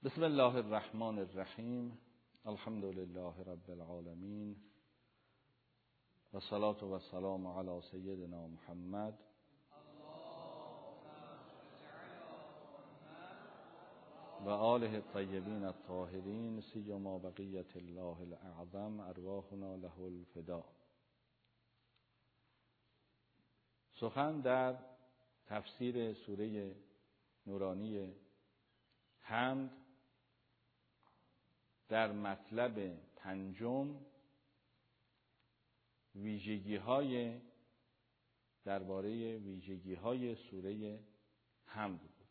بسم الله الرحمن الرحیم. الحمد لله رب العالمین و صلاة و سلام علی سیدنا محمد و آله الطیبین الطاهرین سیما بقیة الله الاعظم ارواحنا له الفداء. سخن در تفسیر سوره نورانی حمد در مطلب پنجم، ویژگی‌های درباره ویژگی‌های سوره حمد بود.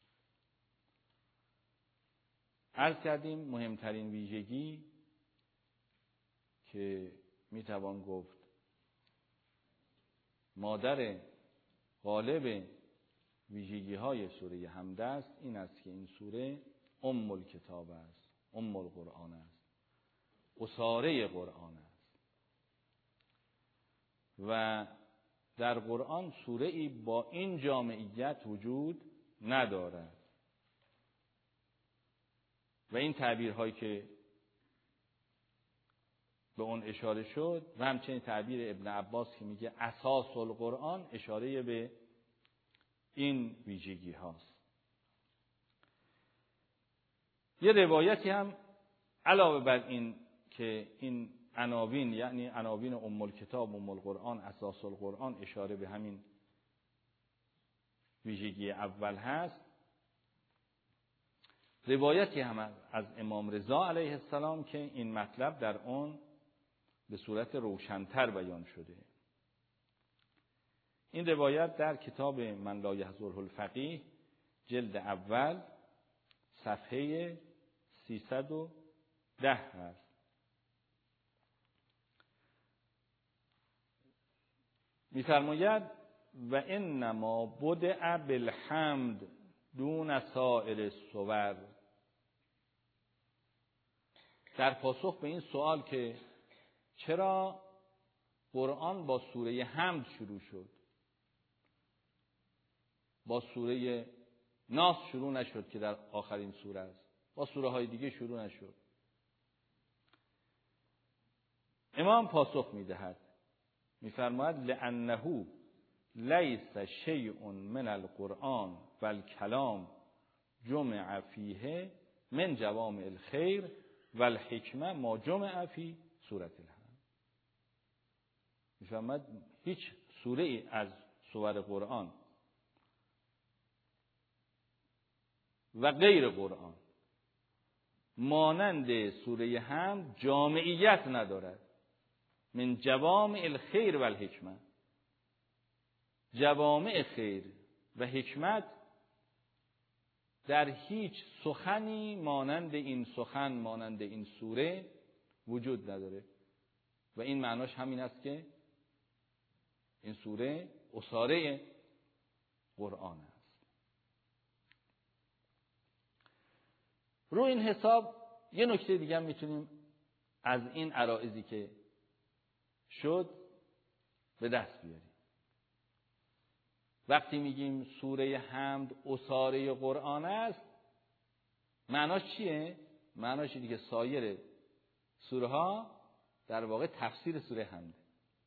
عرض کردیم مهمترین ویژگی که میتوان گفت مادر غالب ویژگی‌های سوره حمد است، این است که این سوره ام الکتاب است، ام القرآن است، اساره قرآن است و در قرآن سوره‌ای با این جامعیت وجود ندارد و این تعبیرهایی که به اون اشاره شد و همچنین تعبیر ابن عباس که میگه اساس القرآن اشاره به این ویژگی هاست. یه روایتی هم علاوه بر این که این عناوین یعنی عناوین ام الکتاب، ام القرآن، اساس القرآن اشاره به همین ویژگی اول هست، روایتی هم از امام رضا علیه السلام که این مطلب در اون به صورت روشن‌تر بیان شده. این روایت در کتاب من لا یحضره الفقیه جلد اول صفحه 310 هست. می‌فرماید و انما بدأ بالحمد دون سائر السور. در پاسخ به این سوال که چرا قرآن با سوره حمد شروع شد، با سوره ناس شروع نشد که در آخرین سوره است، با سوره های دیگه شروع نشد، امام پاسخ می‌دهد، می‌فرماید لأنه لیس شیء من القرآن والکلام جمع فیه من جوامع الخیر والحکمه ما جمع فی سوره الحمد. می‌فرماید هیچ سوره ای از سور قرآن و غیر قرآن مانند سوره حمد جامعیت ندارد. من جوامع الخیر و الحکمه، جوامع خیر و حکمت در هیچ سخنی مانند این سخن، مانند این سوره وجود نداره و این معناش همین است که این سوره اساره قرآن است. رو این حساب یه نکته دیگه هم میتونیم از این عرائضی که شد به دست بیاریم. وقتی میگیم سوره حمد اساره قرآن است، معناش چیه؟ معناش اینه که سایر سوره ها در واقع تفسیر سوره حمد،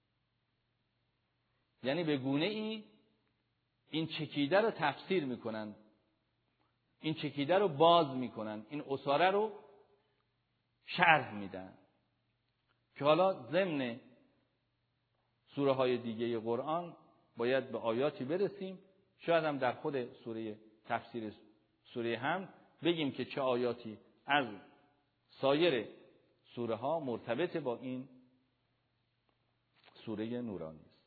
یعنی به گونه ای این چکیده رو تفسیر میکنن، این چکیده رو باز میکنن، این اساره رو شرح میدن که حالا ضمن سوره های دیگه قرآن باید به آیاتی برسیم، شاید هم در خود سوره تفسیر سوره حمد بگیم که چه آیاتی از سایر سوره ها مرتبط با این سوره نورانی است.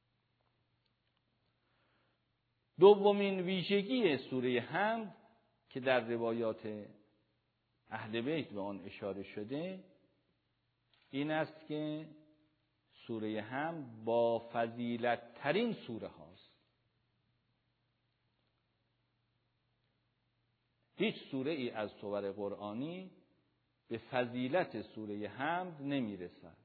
دومین ویژگی سوره حمد که در روایات اهل بیت به آن اشاره شده این است که سوره حمد با فضیلت ترین سوره هاست. هیچ سوره ای از سور قرآنی به فضیلت سوره حمد نمی رسد.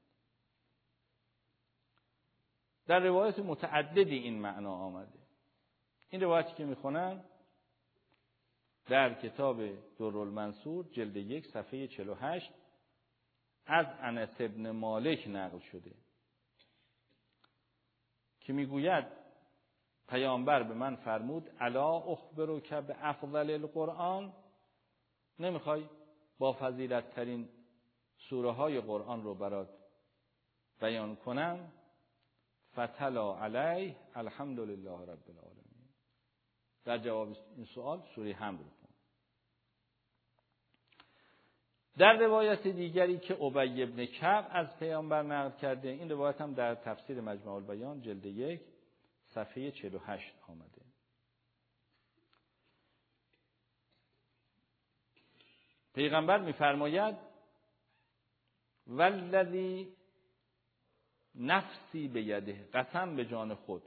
در روایات متعددی این معنا آمده. این روایتی که میخونم در کتاب درالمنصور جلد 1 صفحه 48 از انس ابن مالک نقل شده که میگوید پیامبر به من فرمود الا اخبرک بافضل القرآن، نمیخوای با فضیلت ترین سوره های قرآن رو برات بیان کنم؟ فتلا علیه الحمدلله رب العالمین. در جواب این سوال سوره حمد رو خوند. در روایت دیگری که ابی بن کعب از پیامبر نقل کرده، این روایت هم در تفسیر مجمع البیان جلد 1 صفحه 48 آمده. پیغمبر می‌فرماید والذی نفسی بیده، قسم به جان خود،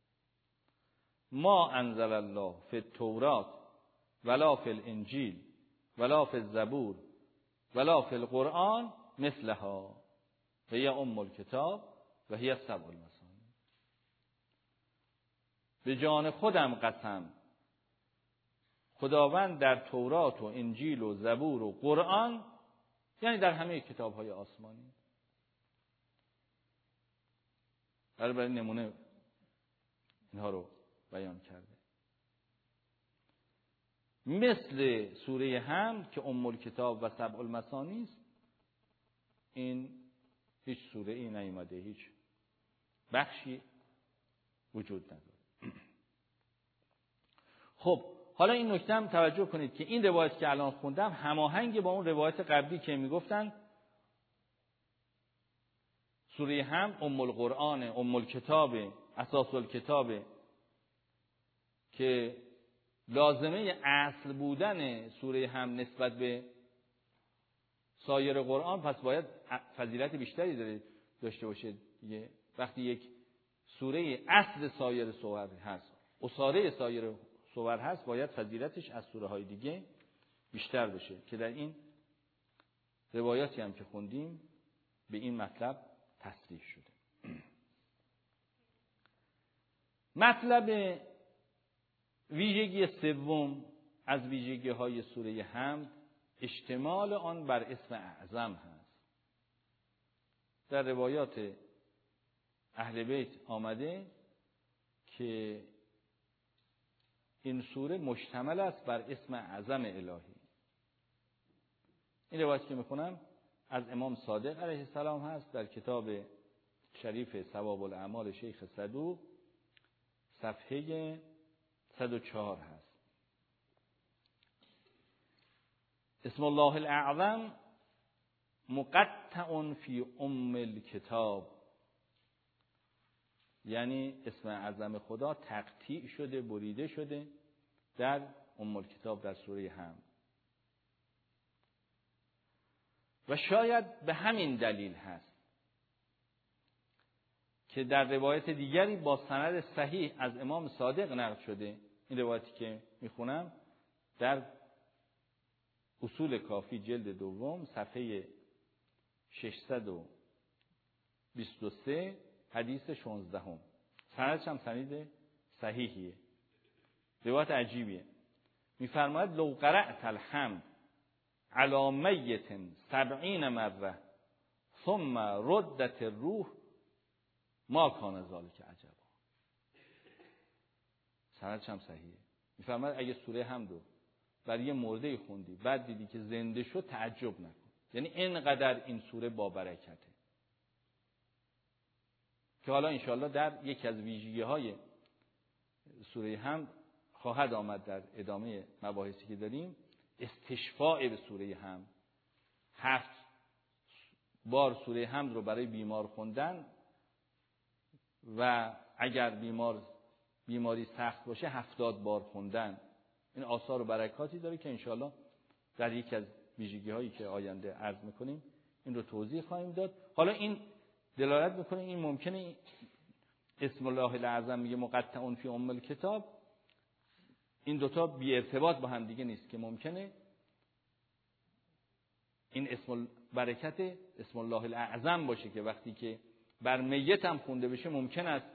ما انزل الله فی التوراة ولا فی الانجیل ولا فی الزبور ولا فی القرآن مثلها و هی ام الکتاب و هی سبع المثانی. به جان خودم قسم، خداوند در تورات و انجیل و زبور و قرآن، یعنی در همه کتاب‌های آسمانی، برای نمونه اینها رو بیان کرده. مثل سوره حمد که ام الکتاب و سبع المثانی است، این هیچ سوره ای نیامده، هیچ بخشی وجود نداره. خب حالا این نکته هم توجه کنید که این روایت که الان خوندم هماهنگ با اون روایت قبلی که میگفتن سوره حمد ام القرآن، ام الکتاب، اساس الکتاب، که لازمه اصل بودن سوره حمد نسبت به سایر قرآن، پس باید فضیلت بیشتری داشته باشه دیگه. وقتی یک سوره اصل سایر سور هست، اساره سایر سور هست، باید فضیلتش از سوره های دیگه بیشتر بشه که در این روایاتی هم که خوندیم به این مطلب تصریح شده. مطلب ویژگی سوم از ویژگی های سوره حمد اشتمال آن بر اسم اعظم هست. در روایات اهل بیت آمده که این سوره مشتمل است بر اسم اعظم الهی. این روایت که میخونم از امام صادق علیه السلام هست، در کتاب شریف ثواب الاعمال شیخ صدوق صفحه 104 هست. اسم الله الاعظم مقطع فی ام الکتاب، یعنی اسم اعظم خدا تقطیع شده، بریده شده در ام الکتاب، در سوره حمد. و شاید به همین دلیل هست که در روایت دیگری با سند صحیح از امام صادق نقل شده، این روایتی که میخونم در اصول کافی جلد 2 صفحه 623 حدیث 16، سندش هم سند صحیحیه، روایت عجیبیه. میفرماید لو قرأت الحمد علی میت 70 مره ثم ردت الروح ما کان ذلک عجبا. سندش هم صحیحه. میفرماید اگه سوره حمد رو برای یه مرده خوندی بعد دیدی که زنده شد تعجب نکن، یعنی اینقدر این سوره با برکته که حالا انشاءالله در یکی از ویژگی‌های سوره حمد خواهد آمد در ادامه مباحثی که داریم، استشفاء به سوره حمد. 7 بار سوره حمد رو برای بیمار خوندن و اگر بیماری سخت باشه 70 بار خوندن، این آثار و برکاتی داره که انشاءالله در یکی از ویژگی‌هایی که آینده عرض می‌کنیم این رو توضیح خواهیم داد. حالا این دلالت می‌کنه این ممکنه اسم الله الاعظم میگه مقطع فی ام الکتاب، این دوتا بی ارتباط با هم دیگه نیست، که ممکنه این اسم برکت اسم الله الاعظم باشه که وقتی که بر میت هم خونده بشه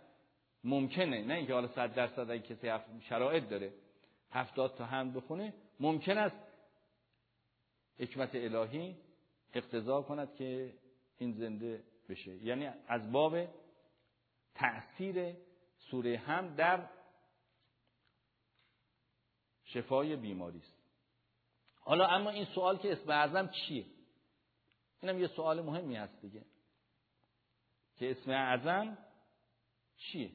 ممکنه نه اینکه حالا 100% اگه کسی شرایط داره 70 تا حمد بخونه، ممکن است حکمت الهی اقتضا کند که این زنده بشه. یعنی از باب تأثیر سوره حمد در شفای بیماری است. حالا اما این سوال که اسم اعظم چیه؟ اینم یه سوال مهمی هست دیگه، که اسم اعظم چیه؟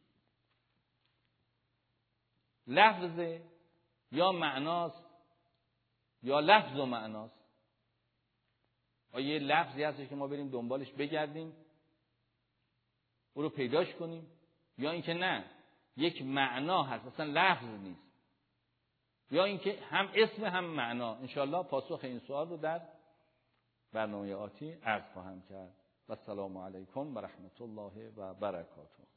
لفظ یا معناست یا لفظ و معناست؟ آیا یه لفظی هستش که ما بریم دنبالش بگردیم او رو پیداش کنیم، یا اینکه نه یک معنا هست اصلا لفظ نیست، یا اینکه هم اسم هم معنا؟ انشاءالله پاسخ این سوال رو در برنامه آتی عرض خواهم کرد. و السلام علیکم و رحمت الله و برکاته.